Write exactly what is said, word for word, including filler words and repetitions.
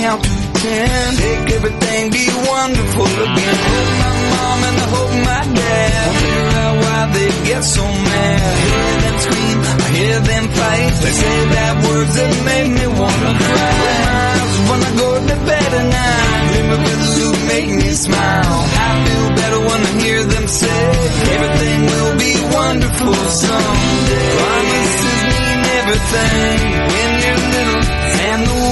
out to ten. Make everything be wonderful again. Hope my mom and I hope my dad wonder out why they get so mad. I hear them scream, I hear them fight. They say bad words that make me wanna cry. When I go to bed at night, dream of it, Luke, make me smile. I feel better when I hear them say everything will be wonderful someday. Promises mean everything when you're little, and the